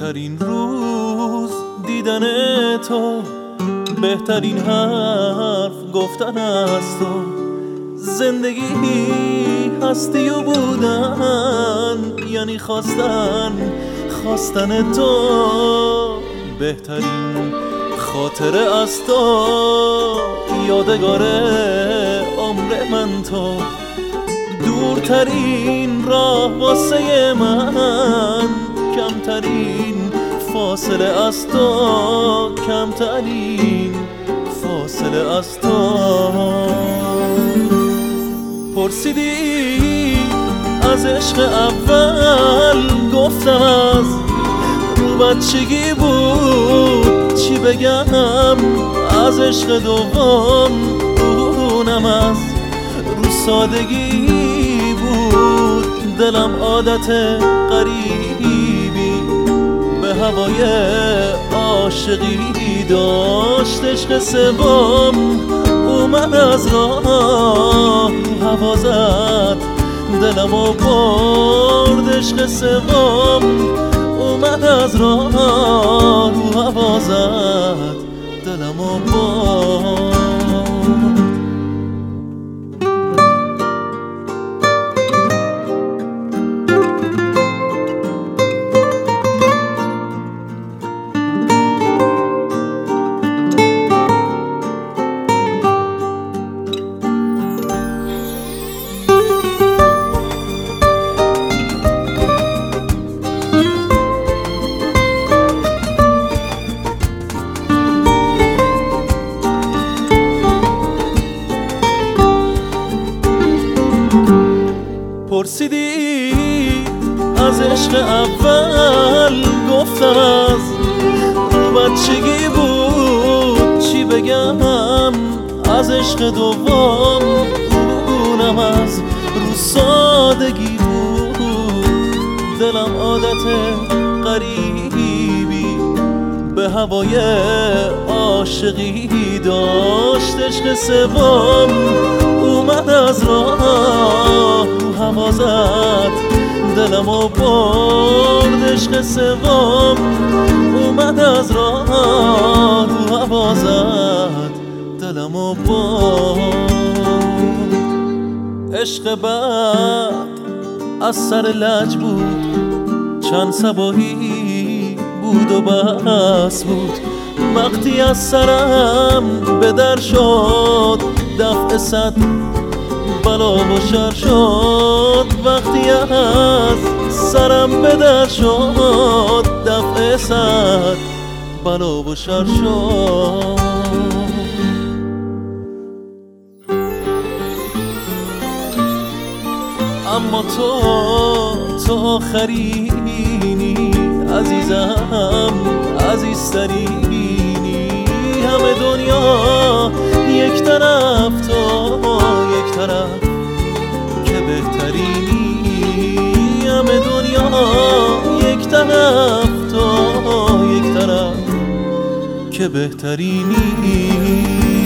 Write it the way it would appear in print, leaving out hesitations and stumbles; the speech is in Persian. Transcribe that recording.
بهترین روز دیدن تو، بهترین حرف گفتن از تو. زندگی هستی و بودن یعنی خواستن تو. بهترین خاطره از تو، یادگار عمر من تو. دورترین راه واسه من، کمترین فاصله از تو، کمترین فاصله از تو. پرسیدی از عشق اول، گفتم از رو بچگی بود. چی بگم از عشق دوم، اونم از رو سادگی بود. دلم عادت غریبی به هوای عاشقی داشت. عشق سوم اومد از راه، رو هوا زد دلمو برد. عشق سوم اومد از راه، رو هوا زد دلمو برد. پرسیدی از عشق اول، گفتم از رو بچگی بود. چی بگم از عشق دوم، اونم از رو سادگی بود. دلم عادت غریبی به هوای عاشقی داشت. عشق سوم اومد از راه، رو هوا زد دلمو برد. عشق سوم اومد از راه، رو هوا زد دلمو برد. عشق بعد از سر لج بود، چند صباحی بود و بس بود. وقتی از سرم به در شد، دفع صد بلا و شر شد. وقتی از سرم به در شد، دفع صد بلا و شر شد. اما تو آخرینی، عزیزم عزیزترینی. همه دنیا یک طرف، تو یک طرف که بهترینی. همه دنیا یک طرف، تو یک طرف که بهترینی.